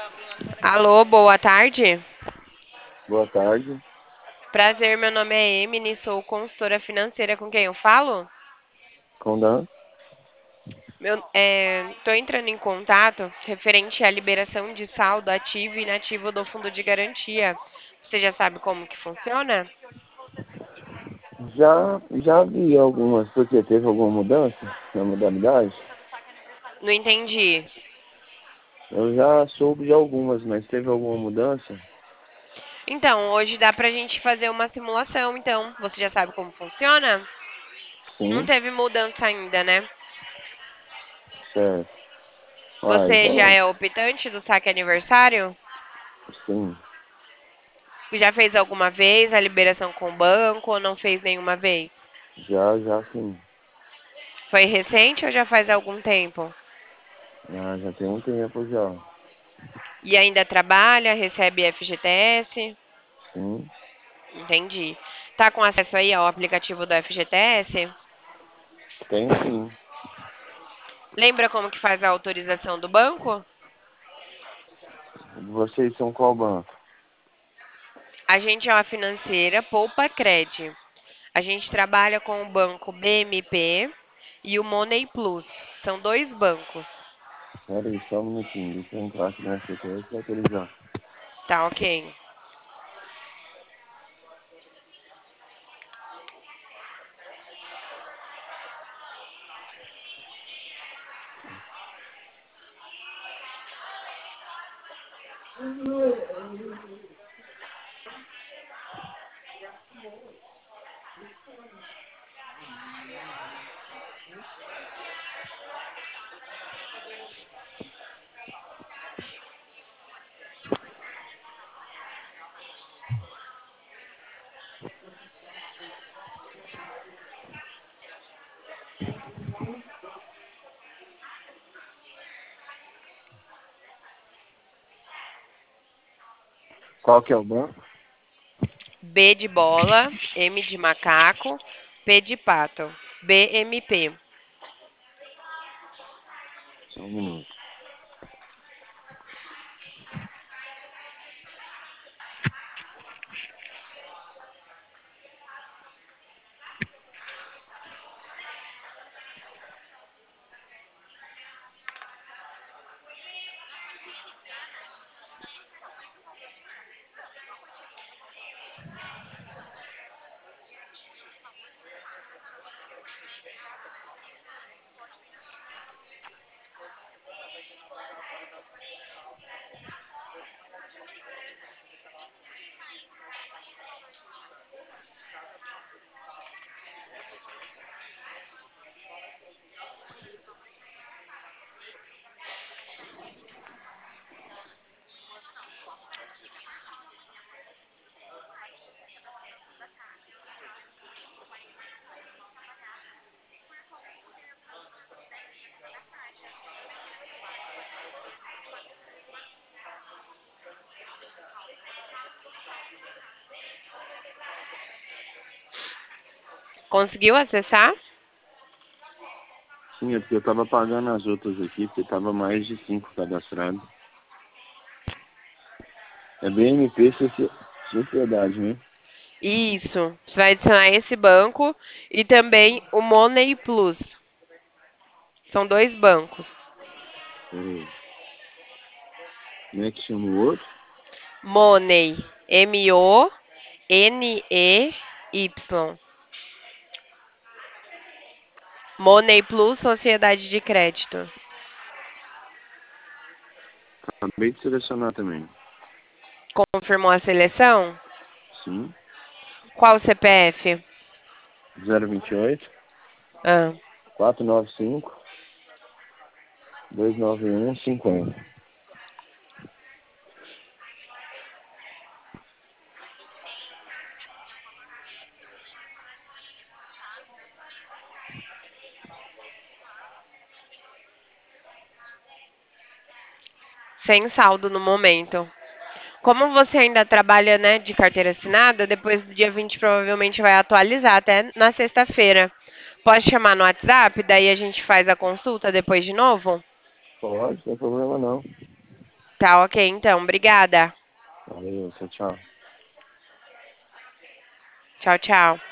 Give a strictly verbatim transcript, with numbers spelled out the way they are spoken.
Alô, boa tarde. Boa tarde. Prazer, meu nome é Emily, sou consultora financeira com quem eu falo. Condan? Meu, é, tô entrando em contato referente à liberação de saldo ativo e inativo do fundo de garantia. Você já sabe como que funciona? Já, já vi algumas, porque teve alguma mudança na modalidade. Não entendi. Eu já soube de algumas, mas teve alguma mudança? Então, hoje dá pra gente fazer uma simulação, então. Você já sabe como funciona? Não Sim, teve mudança ainda, né? certo. Ah, Você já então, é optante do saque aniversário? sim, Já fez alguma vez a liberação com o banco ou não fez nenhuma vez? já, já sim. Foi recente ou já faz algum tempo? Ah, já tem um tempo já. E ainda trabalha, recebe F G T S? Sim, Entendi. Tá com acesso aí ao aplicativo do F G T S? tem sim. Lembra como que faz a autorização do banco? Vocês são qual banco? A gente é uma financeira Poupa Cred. A gente trabalha com o banco B M P e o Money Plus. São dois bancos. Pera aí, só um minutinho. Deixa eu entrar aqui na C T S e autorizar. Tá ok. Qual que é o banco? B de bola, M de macaco, P de pato. B M P. Só um minuto. Conseguiu acessar? Sim, é porque eu tava pagando as outras aqui, porque tava mais de cinco cadastrados. É B M P Socie- Sociedade, né? Isso. Você vai adicionar esse banco e também o Money Plus. São dois bancos. Peraí. Como é que chama o outro? Money, M O N E Y. Money Plus Sociedade de Crédito. Acabei de selecionar também. Confirmou a seleção? Sim. Qual o C P F? zero vinte e oito, Ah. quatrocentos e noventa e cinco, duzentos e noventa e um, cinquenta. Sem saldo no momento. Como você ainda trabalha, né, de carteira assinada, depois do dia vinte provavelmente vai atualizar até na sexta-feira. Pode chamar no WhatsApp, daí a gente faz a consulta depois de novo? Pode, não tem problema não. Tá ok, então. Obrigada. Valeu, tchau, tchau. Tchau, tchau.